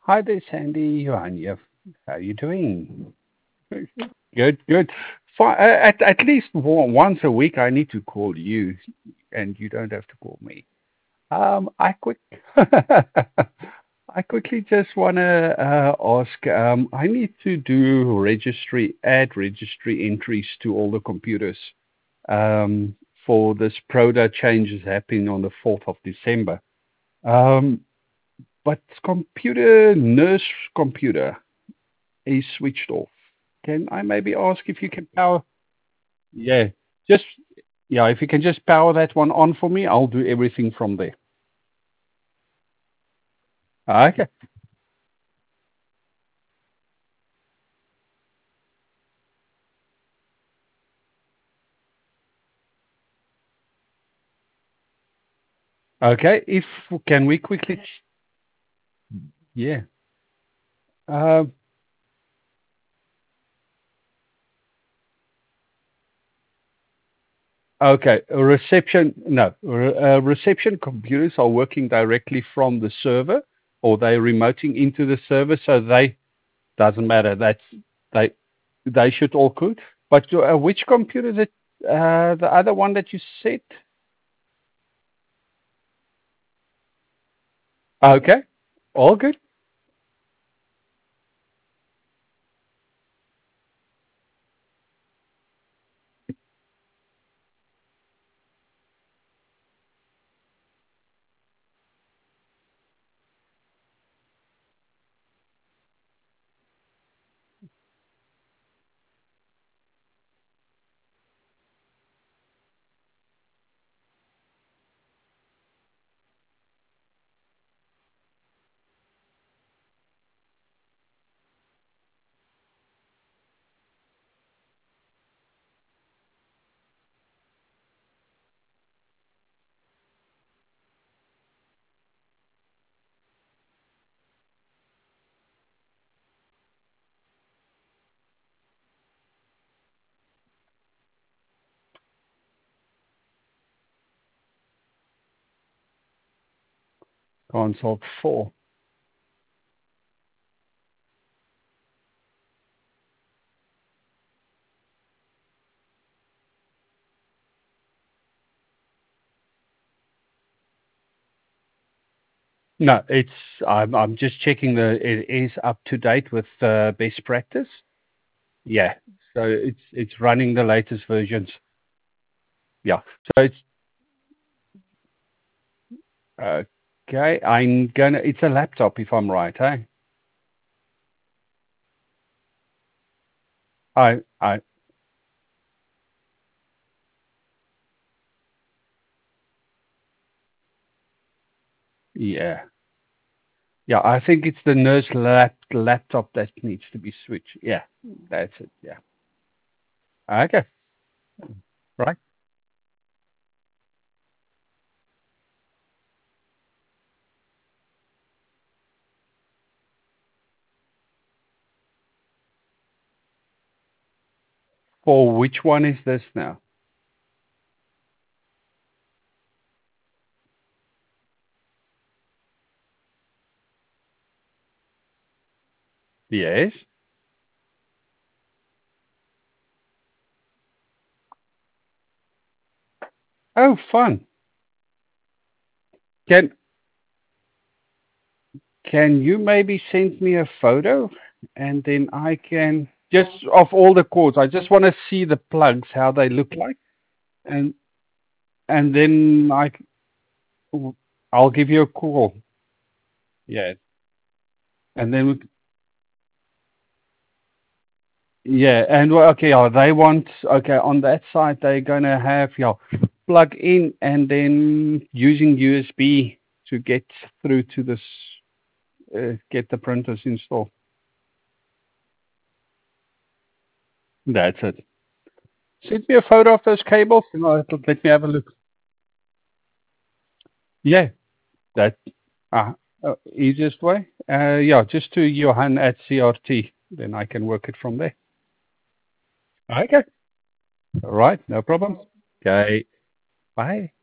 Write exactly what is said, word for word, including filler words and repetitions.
Hi there, Sandy. Johanna. How are you doing? Good, good. Fi- uh, At, at least one, once a week, I need to call you, and you don't have to call me. Um, I quick, I quickly just want to uh, ask. Um, I need to do registry, add registry entries to all the computers um, for this Proda changes happening on the fourth of December. Um, but computer nurse computer is switched off. Can I maybe ask if you can power? Yeah, just yeah, if you can just power that one on for me, I'll do everything from there. Okay. Okay. If can we quickly? Yeah. Um, okay. a Reception. No. Re, uh, reception computers are working directly from the server, or they remoting into the server, so they doesn't matter. That's they they should all good. But uh, which computer that uh, the other one that you said? Okay. All good. Console four. No, it's I'm I'm just checking the it is up to date with uh, best practice. Yeah, so it's it's running the latest versions. Yeah, so it's okay. I'm gonna. It's a laptop, if I'm right, hey? I I yeah yeah. I think it's the nurse lap laptop that needs to be switched. Yeah, that's it. Yeah. Okay. Right. For which one is this now? Yes. Oh, fun. Can Can you maybe send me a photo and then I can just of all the cords. I just want to see the plugs, how they look like, and and then I c- I'll give you a call. Yeah, and then we, yeah, and well, okay, yeah, they want okay on that side they're gonna have yeah plug in and then using U S B to get through to this uh, get the printers installed. That's it. Send me a photo of those cables and I'll, let me have a look. Yeah, that uh, uh, easiest way. Uh, yeah, just to Johan at C R T. Then I can work it from there. Okay. All right. No problem. Okay. Bye.